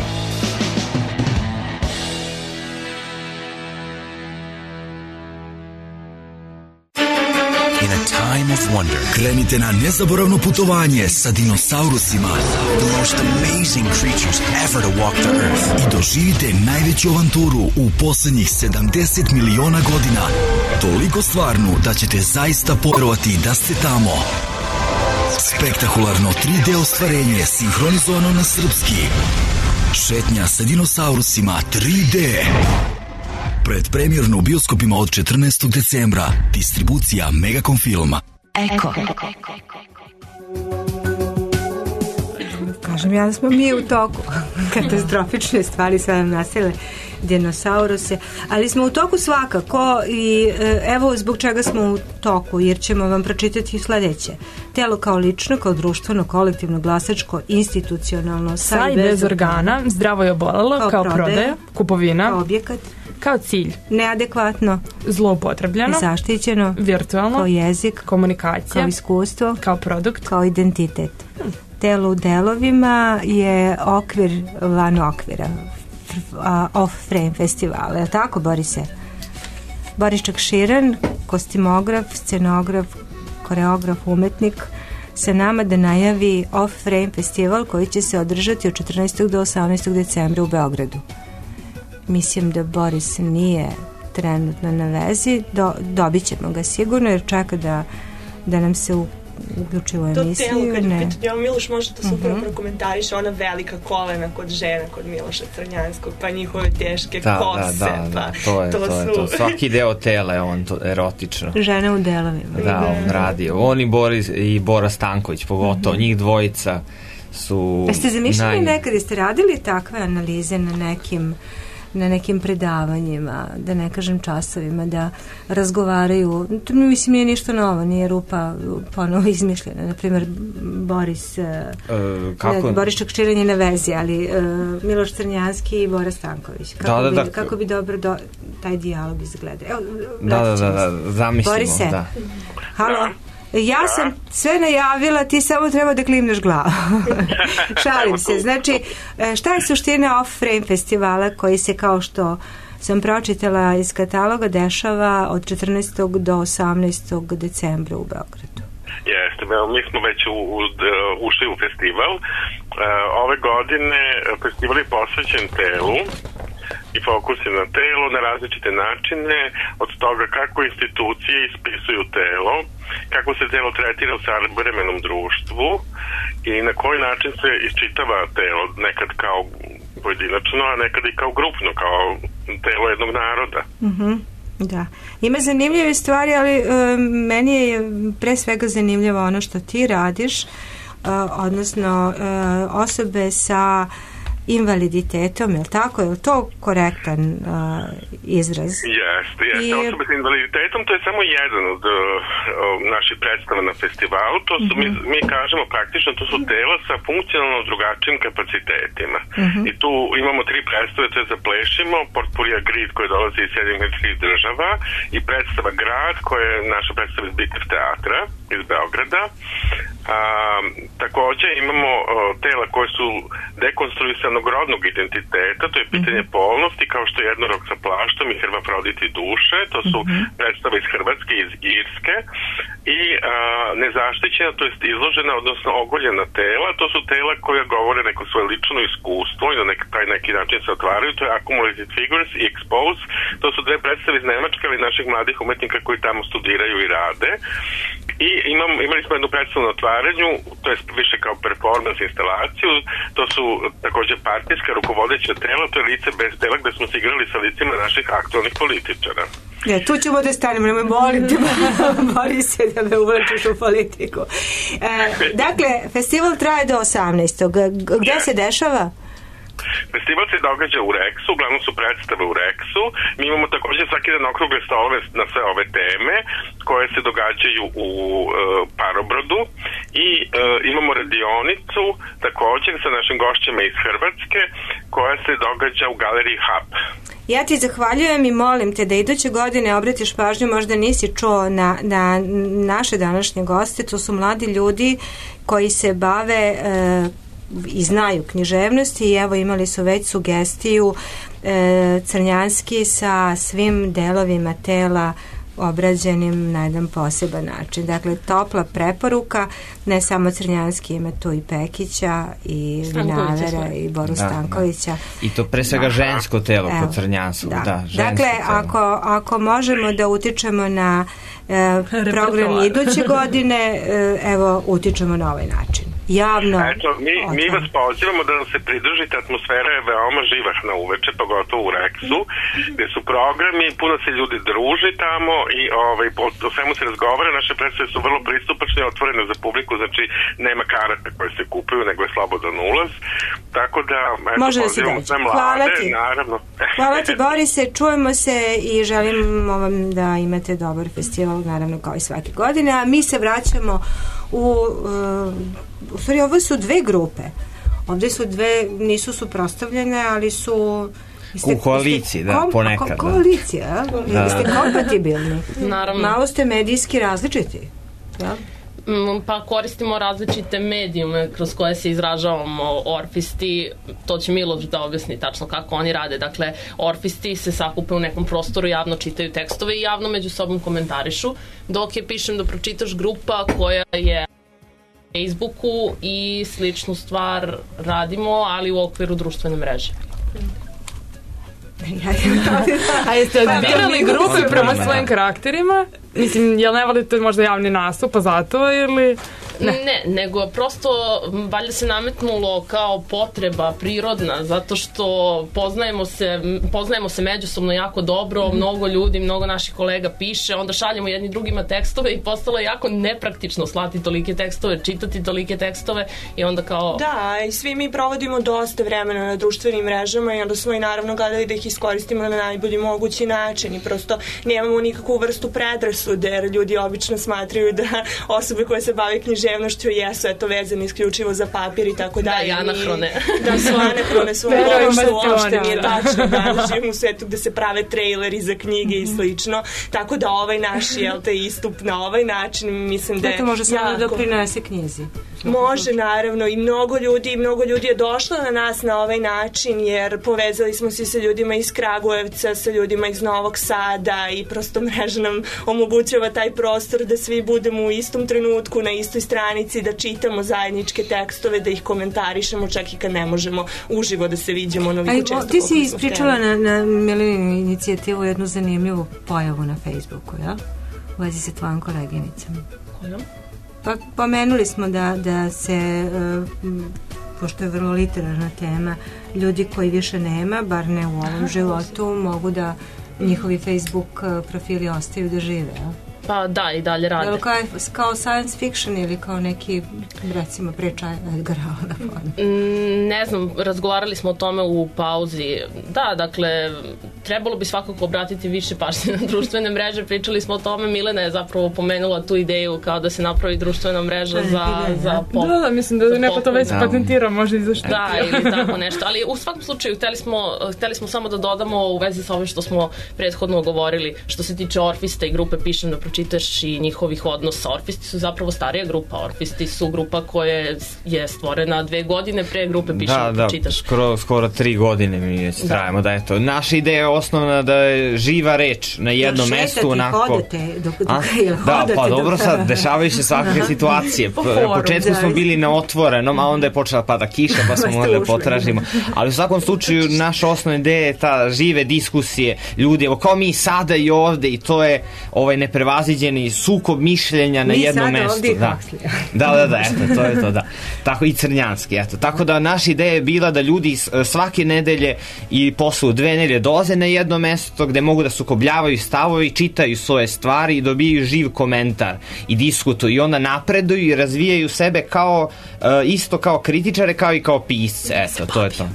In a time of wonder, krenite na nezaboravno putovanje sa dinosaurusima, the most amazing creatures ever to walk the earth, i doživite najveću avanturu u poslednjih sedamdeset miliona godina, toliko stvarnu da ćete zaista poverovati da ste tamo. Spektakularno tri D ostvarenje sinhronizovano na srpski. Šetnja sa dinosaurusima tri D. Predpremjerno u bioskopima od četrnaestog decembra. Distribucija Megacom Filma. Eko. Kažem ja da smo mi u toku. Katastrofične stvari sve nam naselile dinosauruse, ali smo u toku svakako i evo zbog čega smo u toku, jer ćemo vam pročitati sledeće. Telo kao lično, kao društveno, kolektivno, glasačko, institucionalno, sa i bez organa, zdravo je obolelo, kao, kao prodaja, prodaja, kupovina, kao objekat, kao cilj, neadekvatno, zloupotrebljeno, zaštićeno, virtualno, kao jezik, komunikacija, kao iskustvo, kao produkt, kao identitet. Hmm. Telo u delovima je okvir van okvira. Off-frame festivala, je li tako, Borise? Boris Čakširan, kostimograf, scenograf, koreograf, umetnik, sa nama da najavi Off-frame festival koji će se održati od četrnaestog do osamnaestog decembra u Beogradu. Mislim da Boris nije trenutno na vezi, do, dobit ćemo ga sigurno jer čeka da, da nam se u uključivo emisiju. To telo, kad je pitanje, Miloš može to super uh-huh. prokomentariše, ona velika kolena kod žena, kod Miloša Crnjanskog, pa njihove teške da, kose, da, da, pa da, to je, to, to, su... je to. Svaki deo tela je on to erotično. Žene u delovima. Da, on radi. On i, Boris, i Bora Stanković, pogotovo, uh-huh. njih dvojica su... Jeste zamišljali naj... nekad, jeste radili takve analize na nekim na nekim predavanjima, da ne kažem časovima, da razgovaraju. To mi mislim nije ništa novo, nije rupa ponovo izmišljena. Naprimjer, Boris uh, kako? Ne, Boris Čakširan je na vezi, ali uh, Miloš Crnjanski i Bora Stanković. Kako, da, da, bi, da. kako bi dobro do, taj dijalog izgleda? Evo, da, da, da, da, zamislimo. Borise, da. Halo? Ja da. sam sve najavila, ti samo treba da klimneš glavu. Šalim se. Znači, šta je suština Off-frame festivala koji se, kao što sam pročitala iz kataloga, dešava od četrnaestog do osamnaestog decembra u Beogradu? Jeste, mi smo već u, u, ušli u festival. Ove godine festival je posvećen telu i fokus je na telo na različite načine, od toga kako institucije ispisuju telo, kako se telo tretira u savremenom društvu i na koji način se iščitava telo, nekad kao pojedinačno, a nekad i kao grupno, kao telo jednog naroda. Mhm. Da. Ima zanimljive stvari, ali uh, meni je pre svega zanimljivo ono što ti radiš, uh, odnosno uh, osobe sa invaliditetom, je li tako? Je li to korektan uh, izraz? Jeste, jeste. I... Osobe sa invaliditetom to je samo jedan od uh, naših predstava na festivalu. To su, uh-huh. mi, mi kažemo praktično, to su tela sa funkcionalno drugačijim kapacitetima. Uh-huh. I tu imamo tri predstave, to je Zaplešimo, Portfolio Grid koji dolazi iz Sjedinjenih Američkih Država i predstava Grad koja je naša predstava iz Bitev teatra iz Beograda. A, takođe imamo o, tela koje su dekonstruisanog rodnog identiteta, to je pitanje mm-hmm. polnosti, kao što je Jednorog sa plaštom i Hermafroditi duše, to su mm-hmm. predstave iz Hrvatske i iz Irske i a, nezaštićena, to jest izložena, odnosno ogoljena tela, to su tela koja govore neko svoje lično iskustvo i na nek, taj neki način se otvaraju, to je Accumulated Figures i Expose, to su dve predstave iz Nemačke, ali naših mladih umetnika koji tamo studiraju i rade. I imam, imali smo jednu predstavu na otvaranju, to je više kao performance instalaciju, to su takođe partijska rukovodeća tela, to je lice bez tela gde smo se igrali sa licima naših aktualnih političara. Ja, tu ćemo da stanemo, ne me molim te, boli se da me uvlačiš u politiku. E, dakle, festival traje do osamnaestog Gde yes. se dešava? Festival se događa u Reksu, uglavnom su predstave u Reksu. Mi imamo također svaki dan okrugle stolove na sve ove teme koje se događaju u uh, Parobrodu i uh, imamo radionicu također sa našim gošćima iz Hrvatske koja se događa u galeriji Hub. Ja ti zahvaljujem i molim te da iduće godine obratiš pažnju, možda nisi čuo na, na naše današnje goste, to su mladi ljudi koji se bave e, i znaju književnosti i evo imali su već sugestiju e, Crnjanski sa svim delovima tela obrađenim na jedan poseban način. Dakle, topla preporuka, ne samo Crnjanski, ima tu i Pekića i Vinavera i Boru da, Stankovića. Da. I to pre svega da. žensko telo kod Crnjanskog. Da. Da, dakle, ako, ako možemo da utičemo na e, program iduće godine, e, evo, utičemo na ovaj način. Javno. Eto, mi, mi vas pozivamo da nam se pridružite, atmosfera je veoma živahna uveče, pogotovo u Reksu, gde su programi, puno se ljudi druži tamo i ovaj, po, o svemu se razgovara, naše predstave su vrlo pristupačne, otvorene za publiku, znači nema karata koje se kupuju, nego je slobodan ulaz, tako da, eto, može pozivamo sve mlade, hvala ti. Naravno. Hvala ti, Borise, čujemo se i želimo vam da imate dobar festival, naravno kao i svake godine, a mi se vraćamo u uh, u stvari ovo su dve grupe. Ovdje su dve, nisu suprotstavljene, ali su Ste, u koaliciji, da, kom, ponekad. Ko, koalicija, da. Vi ste kompatibilni. Naravno. Malo ste medijski različiti. Da? Pa koristimo različite medijume kroz koje se izražavamo. Orfisti, to će Miloš da objasni tačno kako oni rade. Dakle, orfisti se sakupe u nekom prostoru, javno čitaju tekstove i javno među sobom komentarišu, dok je Pišem da pročitaš grupa koja je Facebooku i sličnu stvar radimo, ali u okviru društvene mreže. A jeste odbirali grupe prema svojim karakterima? Mislim, jel ne volite možda javni nastup, pa zato ili... Ne. ne, nego prosto valjda se nametnulo kao potreba prirodna, zato što poznajemo se, poznajemo se međusobno jako dobro, mm. mnogo ljudi, mnogo naših kolega piše, onda šaljemo jedni drugima tekstove i postalo je jako nepraktično slati tolike tekstove, čitati tolike tekstove i onda kao... Da, i svi mi provodimo dosta vremena na društvenim mrežama i onda smo i naravno gledali da ih iskoristimo na najbolji mogući način i prosto nemamo nikakvu vrstu predrasude, jer ljudi obično smatraju da osobe koje se bave književnošću jesu eto vezane isključivo za papir i tako dalje. Da, i anahrone. Da su anahrone su ono što uopšte nije tačno. Da, živimo u svetu gde se prave traileri za knjige i slično. Tako da ovaj naš, jel te, istup na ovaj način, mislim da je... To može samo da doprinese knjizi. Može, naravno, i mnogo ljudi, mnogo ljudi je došlo na nas na ovaj način, jer povezali smo se sa ljudima iz Kragujevca, sa ljudima iz Novog Sada i prosto mreža nam omogućava taj prostor da svi budemo u istom trenutku, na istoj stranici, da čitamo zajedničke tekstove, da ih komentarišemo, čak i kad ne možemo uživo da se viđemo onoliko često. Ti si ispričala na, na Milinu inicijativu jednu zanimljivu pojavu na Facebooku, ja? U vezi sa tvojom koleginicom. Kojom? Pa pomenuli smo da, da se, uh, pošto je vrlo literarna tema, ljudi koji više nema, bar ne u ovom životu, mogu da njihovi Facebook profili ostaju da žive, ja? Pa da, i dalje rade. Kao, kao science fiction ili kao neki, recimo, priča Edgara Allena? Ne znam, razgovarali smo o tome u pauzi. Da, dakle, trebalo bi svakako obratiti više pažnje na društvene mreže. Pričali smo o tome, Milena je zapravo pomenula tu ideju kao da se napravi društvena mreža za, za pop. Da, da, mislim da neko to već patentirao, može izašto. Da, ili tako nešto. Ali u svakom slučaju, hteli smo, hteli smo samo da dodamo u vezi sa ovim što smo prethodno govorili, što se tiče Orfista i grupe Pišem da pročitaš i njihovih odnosa. Orfisti su zapravo starija grupa. Orfisti su grupa koja je stvorena dve godine pre grupe Pišem da, da pročitaš. Da, skoro, skoro tri godine mi trajamo da je to. Naša ideja je osnovna da je živa reč na jednom mestu. Onako... Hodate, dok, dok, dok, da, pa dobro sad, dešavaju se svakakve situacije. Po početku smo bili na otvorenom, a onda je počela pada kiša, pa smo morali da potražimo. Ali u svakom slučaju, naša osnovna ideja je ta žive diskusije ljudi, evo kao mi sada i ovde, i to je ovaj neprevaziđeni sukob mišljenja na mi jednom mestu. Da. da, da, da, eto, to je to, da. Tako i Crnjanski, eto. Tako da naša ideja je bila da ljudi svake nedelje i posle dve nedelje dolaze na jedno mesto gde mogu da sukobljavaju stavovi, čitaju svoje stvari i dobijaju živ komentar i diskutuju i onda napreduju i razvijaju sebe kao, uh, isto kao kritičare, kao i kao pisce. Eto, to je to.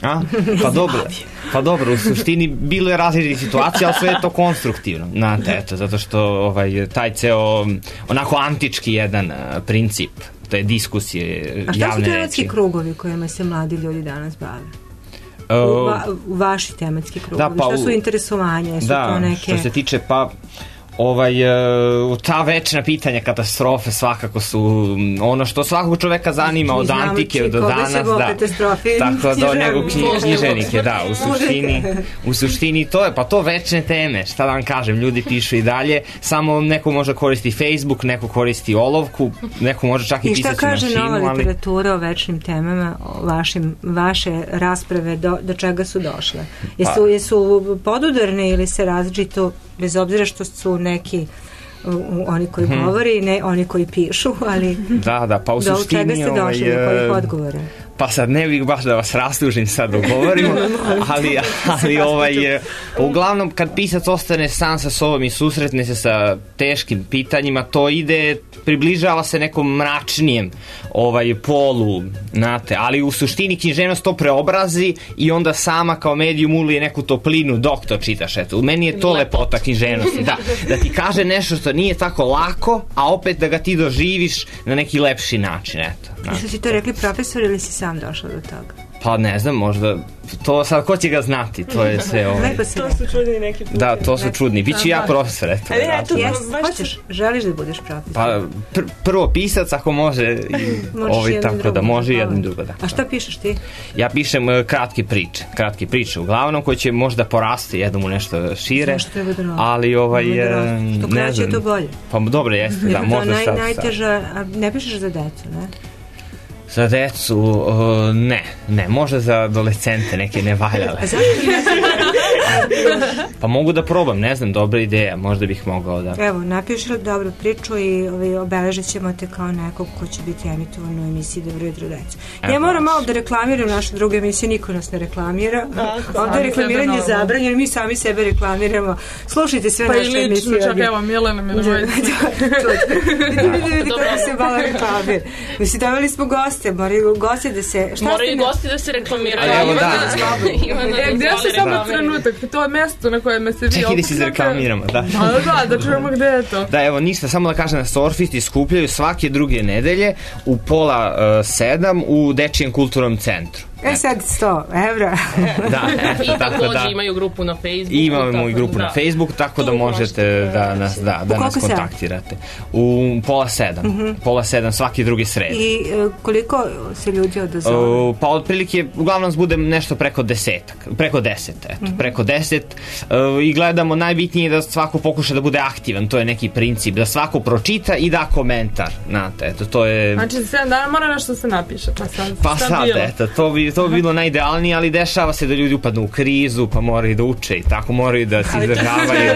A? Pa dobro, pa dobro, u suštini bilo je različitih situacija, ali sve je to konstruktivno, znate, eto, zato što ovaj, taj ceo, onako antički jedan uh, princip, to je diskusije, javne reči. A šta su tematski krugovi kojima se mladi ljudi danas bave? Uh, u, va, u vaši tematski krugovi, da, pa, šta su interesovanja, su da, to neke... što se tiče, pa... Ovaj, ta večna pitanja katastrofe svakako su ono što svakog čoveka zanima od antike do danas, da. Tako do njegov književnike, da, u suštini, u suštini to je, pa to večne teme, šta da vam kažem, ljudi pišu i dalje, samo neko može koristi Facebook, neko koristi olovku, neko može čak i, i pisati mašinu. I šta kaže nova ali... literatura o večnim temama, o vašim, vaše rasprave, do, do čega su došle? Jesu, pa... jesu podudarne ili se različito, bez obzira što su neki uh, oni koji hmm. govori, ne oni koji pišu, ali da, da, pa u suštini, do čega ste došli, do kojih odgovora? Pa sad ne bih baš da vas rastužim sad da govorimo, ali, ali ovaj, uglavnom kad pisac ostane sam sa sobom i susretne se sa teškim pitanjima, to ide, približava se nekom mračnijem ovaj, polu, znate, ali u suštini književnost to preobrazi i onda sama kao medijum ulije neku toplinu dok to čitaš, eto, u meni je to lepota književnosti, da, da ti kaže nešto što nije tako lako, a opet da ga ti doživiš na neki lepši način, eto. Jesu si to rekli profesor ili si sam došao do toga? Pa ne znam, možda to sad ko će ga znati, to je sve ovo. To su čudni neki puti. Da, to su čudni. Biću ja profesor, eto. Ali ja tu hoćeš, želiš da budeš profesor? Pa pr prvo pisac ako može i ovaj tako da može jedno drugo, da. A šta pišeš ti? Ja pišem uh, kratke priče, kratke priče uglavnom koje će možda porasti jednom u nešto šire. Ali ovaj ne znam. To bolje. Pa dobro jeste, da, možda sad. Najteža, ne pišeš za decu, ne? Za decu, uh, ne, ne, možda za adolescente neke nevaljale. A zašto Pa mogu da probam, ne znam, dobra ideja, možda bih mogao da... Evo, napiši li dobru priču i ovaj, obeležit ćemo te kao nekog ko će biti emitovan u emisiji Dobro jutro decu. Ja moram malo da reklamiram našu drugu emisiju, niko nas ne reklamira. Ovdje je reklamiranje zabranjeno, mi sami sebe reklamiramo. Slušajte sve naše emisije. Pa i lično, čak evo, Milena Milovojica. Vidi, vidi kako se malo reklamira. Mislim, davali smo goste, moraju gosti da se... Moraju gosti da se reklamiraju. Evo, da. Gde se samo trenutak? To je mesto na kojem se vi opustite. Čekaj da se zreklamiramo, da. Da, da, da čujemo gde je to. Da, evo, ništa, samo da kažem da Surfisti skupljaju svake druge nedelje u pola uh, sedam u Dečijem kulturnom centru. E sad sto evra. Da, eto, i tako da. Imaju grupu na Facebooku. Imamo i grupu da. na Facebooku, tako tu da možete da nas, da, da nas kontaktirate. U pola sedam. Uh -huh. Pola sedam svaki drugi sred. I uh, koliko se ljudi odazove? Uh, pa otprilike, uglavnom budem nešto preko desetak. Preko deset, eto. Uh -huh. Preko deset. Uh, I gledamo, najbitnije je da svako pokuša da bude aktivan. To je neki princip. Da svako pročita i da komentar. Znate, eto, to je... Znači, sedam dana mora nešto se napiše. Pa sad, pa sad eto, to bi to bi bilo najidealnije, ali dešava se da ljudi upadnu u krizu, pa moraju da uče i tako moraju da se izdržavaju.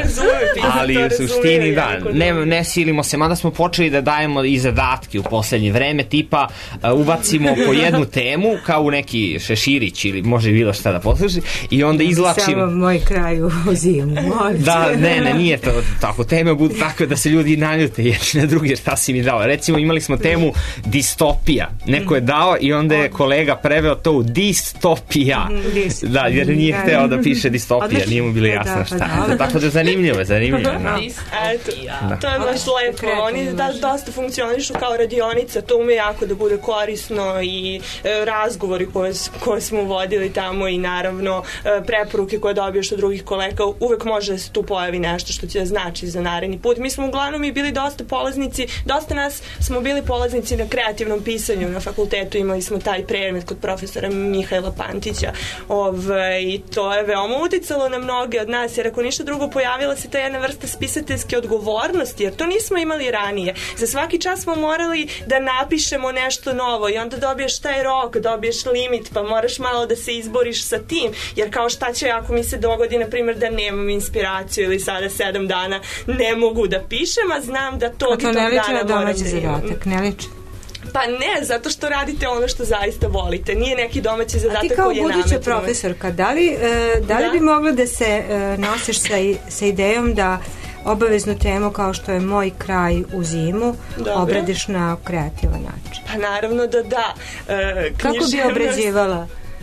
Ali u suštini, da, ne, ne silimo se, mada smo počeli da dajemo i zadatke u poslednje vreme, tipa uh, ubacimo po jednu temu, kao u neki šeširić ili može bilo šta da posluši, i onda izlačim... Samo moj kraj u zimu. Da, ne, ne, nije to tako. Teme budu takve da se ljudi naljute jedni na drugi, šta si mi dao. Recimo, imali smo temu distopija. Neko je dao i onda je kolega preveo to u distopija. Mm, da, jer nije hteo da piše distopija, nije mu bilo jasno šta. Da, tako da zanimljivo, zanimljivo. No. Eto, da. To je baš lepo. Oni da, dosta funkcionišu kao radionica, to ume jako da bude korisno i e, razgovori koje, koje smo vodili tamo i naravno e, preporuke koje dobiješ od drugih kolega, uvek može da se tu pojavi nešto što će da znači za naredni put. Mi smo uglavnom i bili dosta polaznici, dosta nas smo bili polaznici na kreativnom pisanju na fakultetu, imali smo taj predmet kod profesora Mihajla Pantića. Ove, i to je veoma uticalo na mnoge od nas, jer ako ništa drugo pojavila se ta jedna vrsta spisateljske odgovornosti, jer to nismo imali ranije. Za svaki čas smo morali da napišemo nešto novo i onda dobiješ taj rok, dobiješ limit, pa moraš malo da se izboriš sa tim, jer kao šta će ako mi se dogodi, na primjer, da nemam inspiraciju ili sada sedam dana ne mogu da pišem, a znam da tog i tog dana moram da imam. A to ne liči na domaći zadatak, ne liči? Pa ne, zato što radite ono što zaista volite. Nije neki domaći zadatak koji je nametno. A ti kao buduća profesorka, da li, e, da li da? bi mogla da se e, nosiš sa, sa idejom da obaveznu temu kao što je Moj kraj u zimu Dobre. obradiš na kreativan način? Pa naravno da da. E, Kako bi obrađivala?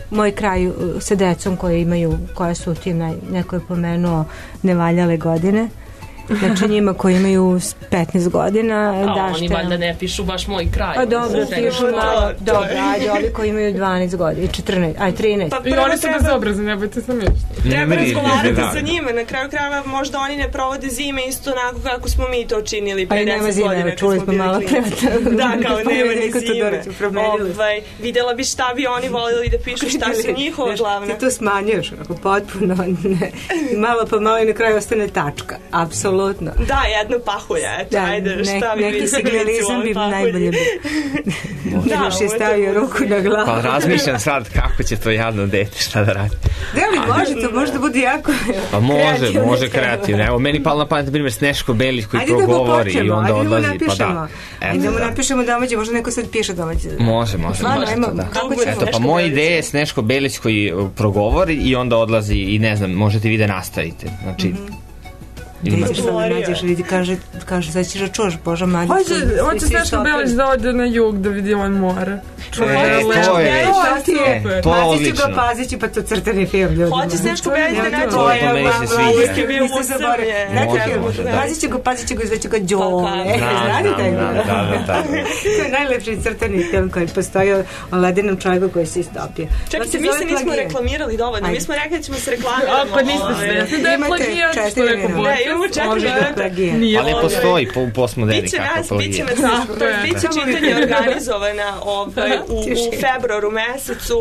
moj kraj sa decom koje imaju, koja su tim naj, neko je pomenuo nevaljale godine. Znači njima koji imaju petnaest godina. A da, oni valjda ne pišu baš moj kraj. Pa dobro, pišu malo. Dobro, ajde, ovi koji imaju dvanaest godina, četrnaest, aj trinaest. Pa i oni su bezobrazni, ne bojte sam ništa. Treba razgovarati sa njima, na kraju krajeva možda oni ne provode zime isto onako kako smo mi to činili pre deset godina. Čuli smo malo pre. Da, kao nema ni zime. Ovaj, videla bi šta bi oni volili da pišu, šta su njihova glavna. Ti to smanjuješ, ako potpuno, malo pa malo i na kraju ostane tačka. Apsolutno. Da, jedno pahulja, eto, ajde, šta bi neki neki signalizam bi najbolje bi. Da, još je stavio ruku na glavu. Pa razmišljam sad kako će to jadno dete, šta da radi. Da li može, to može da bude jako pa može, može kreativno. Evo, meni palo na pamet, na primjer, Sneško Belić koji progovori i onda odlazi. Pa da. Ajde da mu napišemo domaće, možda neko sad piše domaće. Može, može. Eto, pa moja ideja je Sneško Belić koji progovori i onda odlazi i ne znam, možete vi da nastavite. Znači, Gdje ćeš da nađeš, vidi, kaže, kaže, sad ćeš da čuš, Boža Madicu. Hoće Sneško Belić da ode na jug da vidi on more. To je, to je odlično. Pazit ću pa to crtani film ljudima. Hoće Sneško Belić da nađe to je meni se sviđa. Pazit ću go, pazit ću go, izveću ga Đole. Znate taj da, da, da. To je najlepši crtani film koji postoji o ledinom čovjeku koji se istopio. Čekajte, mi se nismo reklamirali dovoljno. Mi smo rekli da ćemo se reklamirati. Ako niste svjesni da je plagijat, što je rekao bolje. Imamo četiri minuta. Ali postoji u postmoderni kako plagijat. Biće čitanje organizovana u februaru mesecu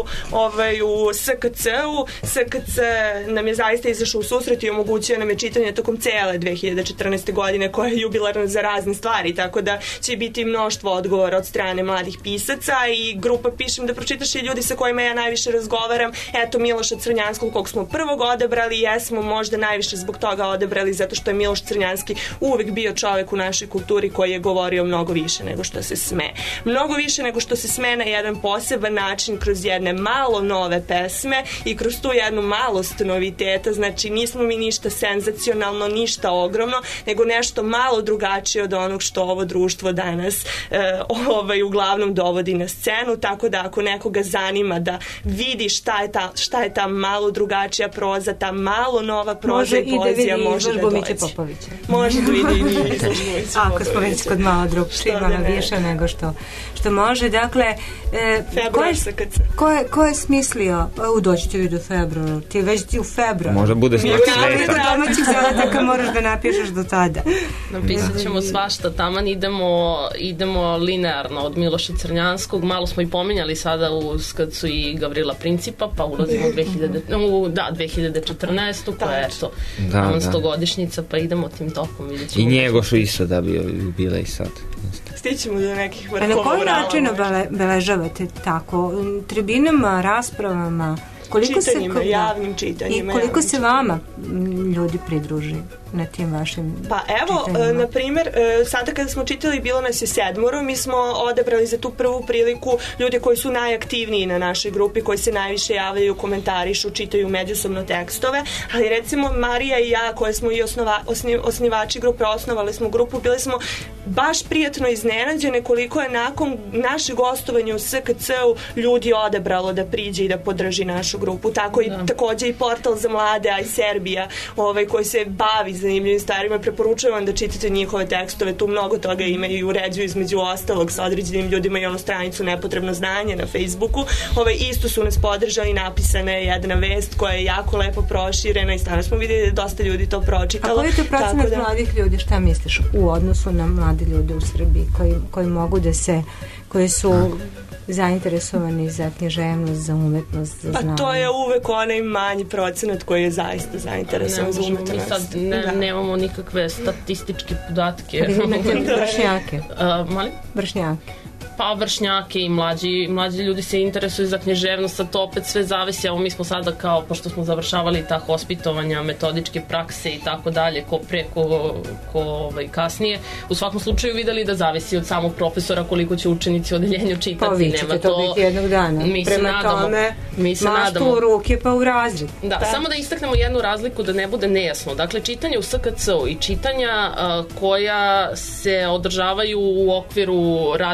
u S K C-u. S K C nam je zaista izašao u susret i omogućio nam je čitanje tokom cele dve hiljade četrnaeste. godine koja je jubilarna za razne stvari, tako da će biti mnoštvo odgovora od strane mladih pisaca i grupa Pišem da pročitaš i ljudi sa kojima ja najviše razgovaram. Eto Miloša Crnjanskog kog smo prvog odabrali i jesmo možda najviše zbog toga odabrali zato što je Miloš Crnjanski uvek bio čovek u našoj kulturi koji je govorio mnogo više nego što se sme. Mnogo više nego što se sme na jedan poseban način kroz jedne malo nove pesme i kroz tu jednu malost noviteta, znači nismo mi ništa senzacionalno, ništa ogromno, nego nešto malo drugačije od onog što ovo društvo danas e, ovaj, uglavnom dovodi na scenu, tako da ako nekoga zanima da vidi šta je ta, šta je ta malo drugačija proza, ta malo nova proza i poezija, može da dođe. Popovića. Može da vidi i izložbu. Ako smo već kod malo drugčije, malo više nego što, što može. Dakle, e, ko, je, ko, je, ko je smislio, u doći će do februara, ti već ti u februaru. Može bude smak sveta. Domaćih zadataka moraš da napišeš do tada. Napisat ćemo svašta, taman idemo, idemo linearno od Miloša Crnjanskog, malo smo i pominjali sada u Skacu i Gavrila Principa, pa ulazimo u, dve hiljade, u da, dve hiljade četrnaestu. koja je to da, stogodišnjica, pa idemo tim tokom. I Njegošu isto da bi bila i sad. Stićemo do nekih vrhova. A na koji način obeležavate tako? Tribinama, raspravama? Koliko čitanjima, se, javnim čitanjima. I koliko se vama ljudi pridruži na tim vašim Pa evo, čitanjima? na primjer, sada kada smo čitali, bilo nas je sedmoro, mi smo odabrali za tu prvu priliku ljude koji su najaktivniji na našoj grupi, koji se najviše javljaju, komentarišu, čitaju međusobno tekstove, ali recimo Marija i ja, koje smo i osnova, osniv, osnivači grupe, osnovali smo grupu, bili smo baš prijatno iznenađene koliko je nakon našeg gostovanja u S K C-u ljudi odabralo da priđe i da podrži našu grupu. Tako i da. Takođe i portal za mlade, a i Serbija, ovaj, koji se bavi zanimljivim stvarima, preporučujem vam da čitate njihove tekstove, tu mnogo toga ima i uređuju između ostalog sa određenim ljudima i ono stranicu Nepotrebno znanje na Facebooku. Ovaj, isto su nas podržali, napisana je jedna vest koja je jako lepo proširena i stvarno smo vidjeli da dosta ljudi to pročitalo. A koji je to procenat da... mladih ljudi, šta misliš u odnosu na mladi ljudi u Srbiji koji, koji mogu da se, koji su zainteresovani za književnost, za umetnost, za znanje? Pa to je uvek onaj manji procenat koji je zaista zainteresovan za umetnost. Mi sad ne, da. nemamo nikakve statističke podatke. Vršnjake. uh, Molim? Vršnjake. Pa vršnjake i mlađi, mlađi ljudi se interesuju za književnost, a to opet sve zavisi. Evo mi smo sada kao, pošto smo završavali ta hospitovanja, metodičke prakse i tako dalje, ko pre, ko, ko ovaj, kasnije, u svakom slučaju videli da zavisi od samog profesora koliko će učenici u odeljenju čitati. Pa vi ćete to biti jednog dana. Mi Prema se nadamo, tome, mi se maštu nadamo. u ruke pa u razred. Da, da, samo da istaknemo jednu razliku da ne bude nejasno. Dakle, čitanje u S K C-u i čitanja uh, koja se održavaju u okviru rada književne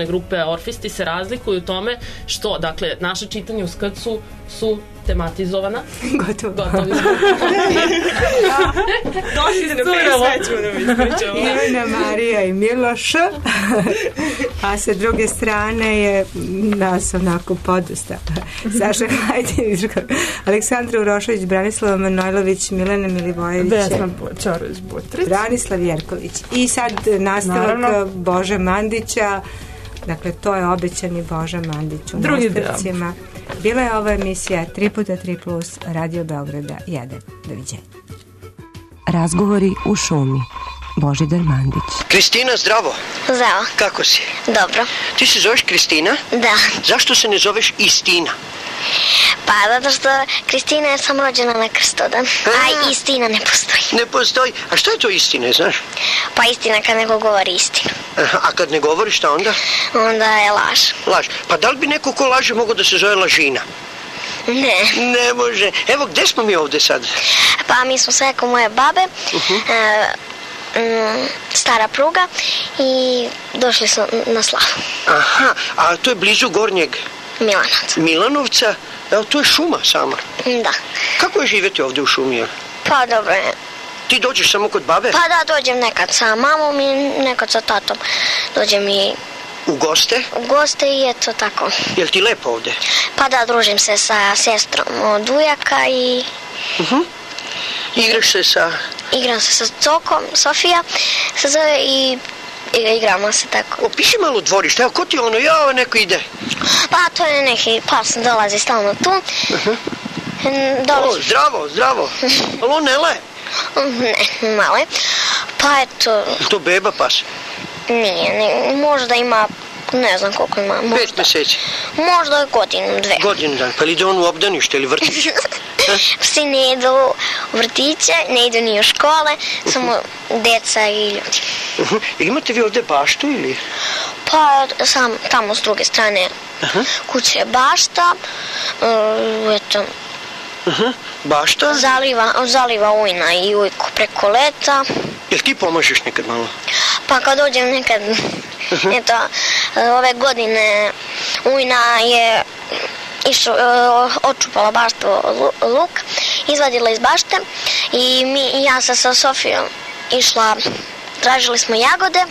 grupe orfisti se razlikuju u tome što, dakle, naše čitanje u skrcu su tematizovana. Gotovo. Gotovo. Došli na sve ćemo da mi ispričamo. Ivana, Marija i Miloš. A sa druge strane je nas onako podosta. Saša Hajdinić, Aleksandra Urošović, Branislava Manojlović, Milena Milivojević, Vesna Čorović-Butrić, Branislav Jerković. I sad nastavak Naravno. Bože Mandića. Dakle, to je obećani Boža Mandić u Drugi nastavcima. Bila je ova emisija tri puta tri plus Radio Beograda jedan. Doviđenja. Razgovori u šumi. Božidar Mandić. Kristina, zdravo. Zdravo. Kako si? Dobro. Ti se zoveš Kristina? Da. Zašto se ne zoveš Istina? Pa, zato što Kristina je sam rođena na krstodan, a, a istina ne postoji. Ne postoji? A što je to istina, znaš? Pa istina kad neko govori istinu. A kad ne govori, šta onda? Onda je laž. Laž. Pa da li bi neko ko laže mogo da se zove lažina? Ne. Ne može. Evo, gde smo mi ovde sad? Pa mi smo sve kod moje babe, uh-huh. e, m, stara pruga i došli smo na slavu. Aha, a to je blizu Gornjeg? Milanovca. Milanovca? Evo, to je šuma sama. Da. Kako je živjeti ovdje u šumi? Pa dobro je. Ti dođeš samo kod babe? Pa da, dođem nekad sa mamom i nekad sa tatom. Dođem i... U goste? U goste i eto tako. Jel ti lepo ovdje? Pa da, družim se sa sestrom od ujaka i... Uh-huh. Igraš se sa... Igram se sa Cokom, Sofija se zove i... I igramo se tako. Opiši malo dvorište, evo ko ti ono, jao, neko ide? Pa to je neki pas dolazi stalno tu. Uh-huh. Dolazi... O, zdravo, zdravo. Ali on ne le? Ne, male. Pa eto... Je to beba pas? Nije, ne, možda ima, ne znam koliko ima. Možda, Pet meseci? Možda godinu, dve. Godinu dan, pa li ide on u obdanište ili vrtić? Psi ne idu u vrtiće, ne idu ni u škole, uh-huh. samo deca i ljudi. Uh-huh. Imate vi ovdje baštu ili? Pa sam tamo s druge strane uh-huh. kuće je bašta, uh, eto... Uh-huh. Bašta? Zaliva, zaliva ujna i ujku preko leta. Jel ti pomažeš nekad malo? Pa kad dođem nekad, uh-huh. eto, ove godine ujna je išlo, očupala baštu luk, izvadila iz bašte i mi, ja sam sa Sofijom išla, tražili smo jagode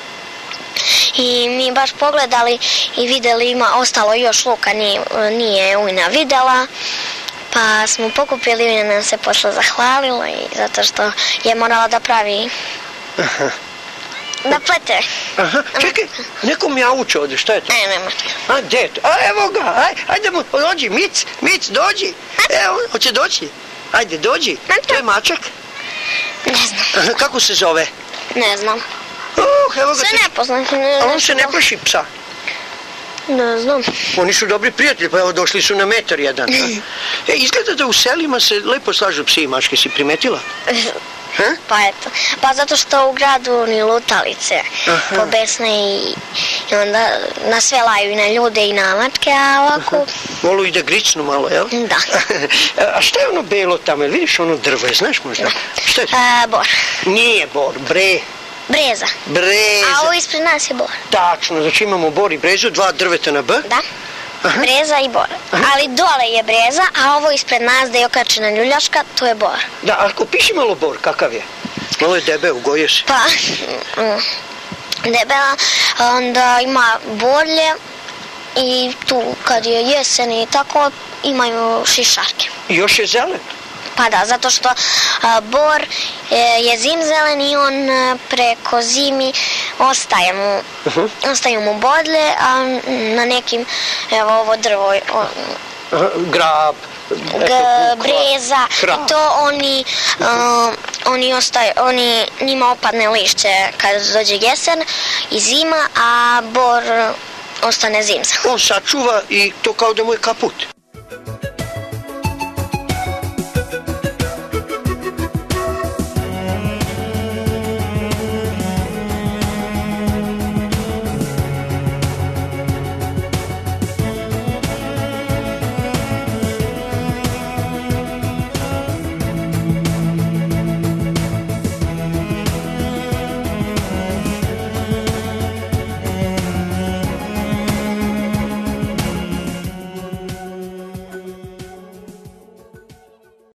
i mi baš pogledali i videli ima ostalo još luka, nije, nije ujna videla. Pa smo pokupili i nam se posle zahvalilo i zato što je morala da pravi... Aha. Da plete. Aha, čekaj, neko mjauče ovdje, šta je to? Ne, nema. A, gdje je to? A, evo ga, aj, ajde mu, dođi, Mic, Mic, dođi. Evo, hoće doći? Ajde, dođi. To je mačak? Ne znam. Aha, kako se zove? Ne znam. Uh, evo ga. Sve ne poznam. A on se ne plaši psa? Ne znam. Oni su dobri prijatelji, pa evo došli su na metar jedan. E, izgleda da u selima se lepo slažu psi i mačke, si primetila? Ha? Pa eto, pa zato što u gradu ni lutalice pobesne i, i onda na sve laju i na ljude i na mačke, a ovako... Aha. Volu i da gricnu malo, jel? Da. A šta je ono belo tamo, jel vidiš ono drvo, je, znaš možda? Da. Šta je to? A, bor. Nije bor, bre. Breza. Breza. A ovo ispred nas je bor. Tačno, znači imamo bor i brezu, dva drveta na B. Da. Aha. Breza i bor. Aha. Ali dole je breza, a ovo ispred nas gde je okačena ljuljaška, to je bor. Da, a opiši malo bor, kakav je? Malo je debel, ugoje se. Pa, mm, debela, onda ima borlje i tu kad je jesen i tako imaju šišarke. I još je zelen. Pa da, zato što a, bor e, je zimzelen i on a, preko zimi ostaje mu, uh-huh. ostaju mu bodlje, a na nekim, evo ovo drvo, o, Aha, grab, g, breza, i to oni, a, oni ostaju, oni, njima opadne lišće kad dođe jesen i zima, a bor ostane zimza. On sačuva i to kao da mu je kaput.